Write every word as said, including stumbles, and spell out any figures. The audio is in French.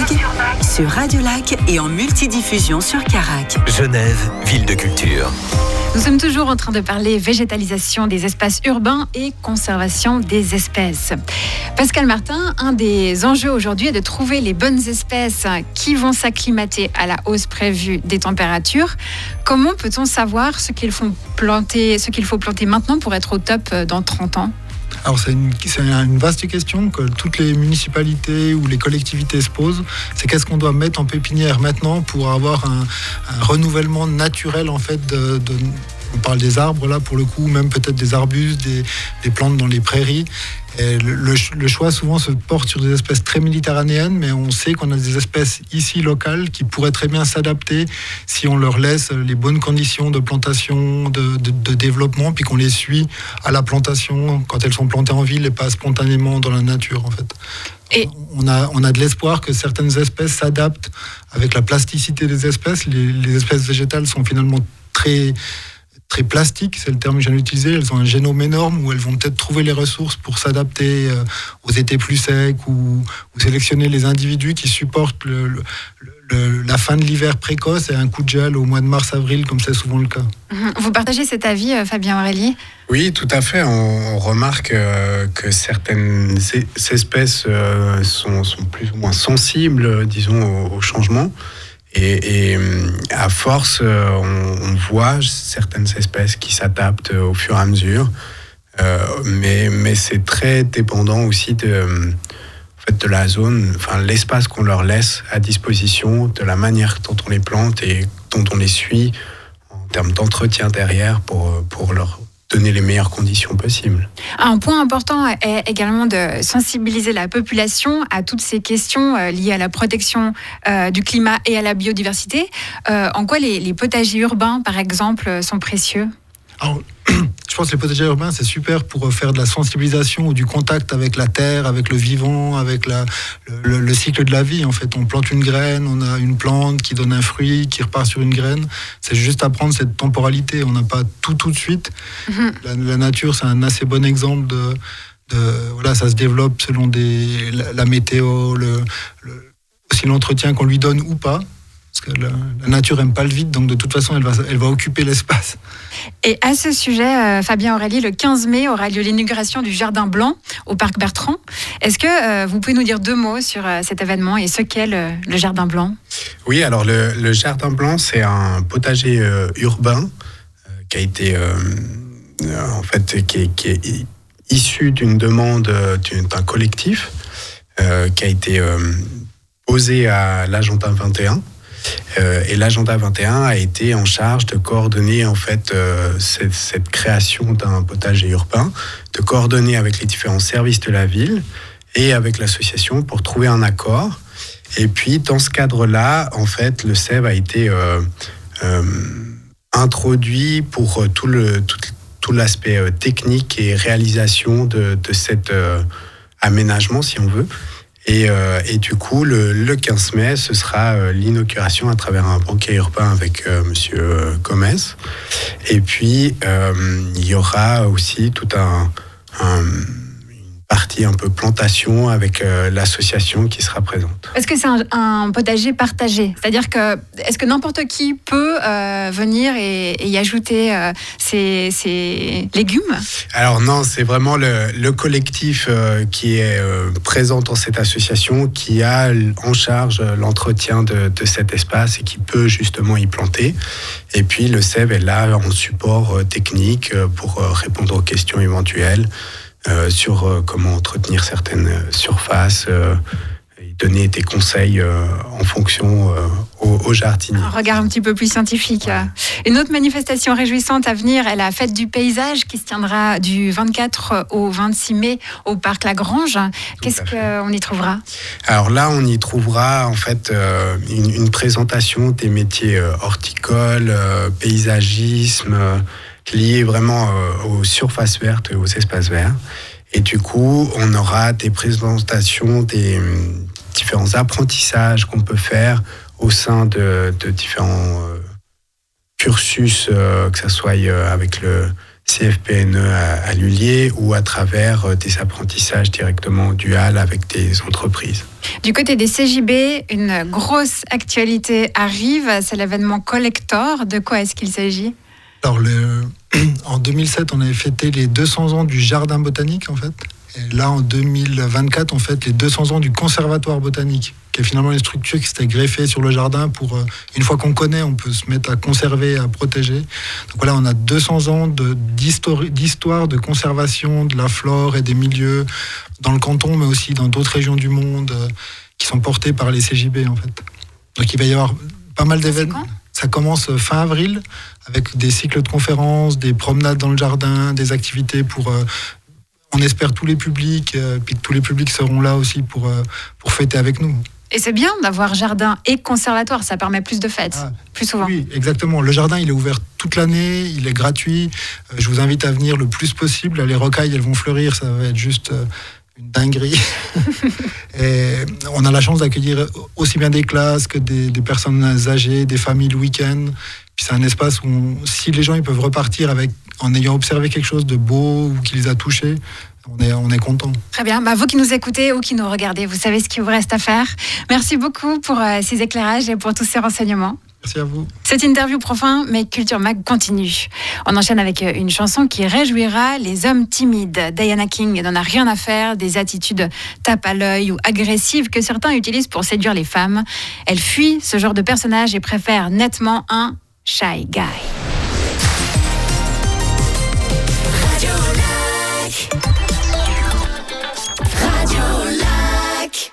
Mag sur Radio Lac et en multidiffusion sur Carac. Genève, ville de culture. Nous sommes toujours en train de parler végétalisation des espaces urbains et conservation des espèces. Pascal Martin, un des enjeux aujourd'hui est de trouver les bonnes espèces qui vont s'acclimater à la hausse prévue des températures. Comment peut-on savoir ce qu'il faut planter, ce qu'il faut planter maintenant pour être au top dans trente ans ? Alors c'est une, c'est une vaste question que toutes les municipalités ou les collectivités se posent. C'est qu'est-ce qu'on doit mettre en pépinière maintenant pour avoir un, un renouvellement naturel en fait de, de on parle des arbres là pour le coup, même peut-être des arbustes, des, des plantes dans les prairies. Et le, le, le choix souvent se porte sur des espèces très méditerranéennes, mais on sait qu'on a des espèces ici locales qui pourraient très bien s'adapter si on leur laisse les bonnes conditions de plantation, de, de, de développement, puis qu'on les suit à la plantation quand elles sont plantées en ville et pas spontanément dans la nature en fait. Et on a, on a de l'espoir que certaines espèces s'adaptent avec la plasticité des espèces. Les, les espèces végétales sont finalement très... très plastiques, c'est le terme que j'ai utilisé. Elles ont un génome énorme où elles vont peut-être trouver les ressources pour s'adapter aux étés plus secs ou, ou sélectionner les individus qui supportent le, le, le, la fin de l'hiver précoce et un coup de gel au mois de mars-avril, comme c'est souvent le cas. Vous partagez cet avis, Fabien Aurélie ? Oui, tout à fait. On, on remarque euh, que certaines espèces euh, sont, sont plus ou moins sensibles, disons, au, au changement. Et, et à force, on, on voit certaines espèces qui s'adaptent au fur et à mesure, euh, mais, mais c'est très dépendant aussi de, en fait, de la zone, enfin l'espace qu'on leur laisse à disposition, de la manière dont on les plante et dont on les suit en termes d'entretien derrière pour, pour leur donner les meilleures conditions possibles. Un point important est également de sensibiliser la population à toutes ces questions liées à la protection euh, du climat et à la biodiversité. Euh, en quoi les, les potagers urbains, par exemple, sont précieux ? Alors, je pense que les potagers urbains, c'est super pour faire de la sensibilisation ou du contact avec la terre, avec le vivant, avec la, le, le cycle de la vie. En fait, on plante une graine, on a une plante qui donne un fruit, qui repart sur une graine. C'est juste apprendre cette temporalité. On n'a pas tout tout de suite. Mm-hmm. La, la nature, c'est un assez bon exemple de, de voilà, ça se développe selon des, la, la météo, le, le, aussi l'entretien qu'on lui donne ou pas. Parce que la, la nature n'aime pas le vide, donc de toute façon, elle va, elle va occuper l'espace. Et à ce sujet, euh, Fabien Aurélie, le quinze mai aura lieu l'inauguration du Jardin Blanc au Parc Bertrand. Est-ce que euh, vous pouvez nous dire deux mots sur euh, cet événement et ce qu'est le, le Jardin Blanc ? Oui, alors le, le Jardin Blanc, c'est un potager euh, urbain euh, qui a été, euh, euh, en fait, qui est, qui est issu d'une demande euh, d'un collectif euh, qui a été euh, posé à l'Agenda vingt et un. Euh, et l'Agenda vingt et un a été en charge de coordonner en fait euh, cette, cette création d'un potager urbain, de coordonner avec les différents services de la ville et avec l'association pour trouver un accord. Et puis dans ce cadre-là, en fait, le S E V a été euh, euh, introduit pour tout le tout, tout l'aspect euh, technique et réalisation de, de cet euh, aménagement, si on veut. Et, euh, et du coup, le, le quinze mai, ce sera euh, l'inauguration à travers un banquet urbain avec euh, Monsieur Gomez. Et puis, euh, il y aura aussi tout un, un une partie un peu plantation avec euh, l'association qui sera présente. Est-ce que c'est un, un potager partagé ? C'est-à-dire que est-ce que n'importe qui peut euh, venir et, et y ajouter euh, ses, ses légumes ? Alors non, c'est vraiment le, le collectif euh, qui est euh, présent dans cette association qui a en charge l'entretien de, de cet espace et qui peut justement y planter. Et puis le S E V est là en support euh, technique euh, pour euh, répondre aux questions éventuelles. Euh, sur euh, comment entretenir certaines surfaces euh, et donner des conseils euh, en fonction euh, aux, aux jardiniers. Un regard un petit peu plus scientifique. Ouais. Une autre manifestation réjouissante à venir est la fête du paysage qui se tiendra du vingt-quatre au vingt-six mai au parc Lagrange. Qu'est-ce qu'on y trouvera ? Alors là, on y trouvera en fait euh, une, une présentation des métiers euh, horticoles, euh, paysagisme, euh, lié vraiment euh, aux surfaces vertes et aux espaces verts. Et du coup, on aura des présentations des euh, différents apprentissages qu'on peut faire au sein de, de différents euh, cursus, euh, que ce soit euh, avec le C F P N E à, à Lullier ou à travers des apprentissages directement dual avec des entreprises. Du côté des C J B, une grosse actualité arrive, c'est l'événement Collector. De quoi est-ce qu'il s'agit ? Alors, le... en deux mille sept, on avait fêté les deux cents ans du jardin botanique, en fait. Et là, en deux mille vingt-quatre, on fête les deux cents ans du conservatoire botanique, qui est finalement une structure qui s'était greffée sur le jardin pour, euh, une fois qu'on connaît, on peut se mettre à conserver, à protéger. Donc voilà, on a deux cents ans de, d'histoire, d'histoire, de conservation de la flore et des milieux dans le canton, mais aussi dans d'autres régions du monde, euh, qui sont portés par les C J B, en fait. Donc il va y avoir pas mal d'événements. Ça commence fin avril, avec des cycles de conférences, des promenades dans le jardin, des activités pour... Euh, on espère tous les publics, euh, puis tous les publics seront là aussi pour, euh, pour fêter avec nous. Et c'est bien d'avoir jardin et conservatoire, ça permet plus de fêtes, ah, plus souvent. Oui, exactement. Le jardin, il est ouvert toute l'année, il est gratuit. Euh, je vous invite à venir le plus possible. Les rocailles, elles vont fleurir, ça va être juste euh, une dinguerie. Et on a la chance d'accueillir aussi bien des classes que des, des personnes âgées, des familles le week-end. Puis c'est un espace où, on, si les gens ils peuvent repartir avec, en ayant observé quelque chose de beau ou qui les a touchés, on est, on est content. Très bien. Bah, vous qui nous écoutez ou qui nous regardez, vous savez ce qu'il vous reste à faire. Merci beaucoup pour euh, ces éclairages et pour tous ces renseignements. Merci à vous. Cette interview prend fin, mais Culture Mag continue. On enchaîne avec une chanson qui réjouira les hommes timides. Diana King n'en a rien à faire des attitudes tape à l'œil ou agressives que certains utilisent pour séduire les femmes. Elle fuit ce genre de personnage et préfère nettement un shy guy.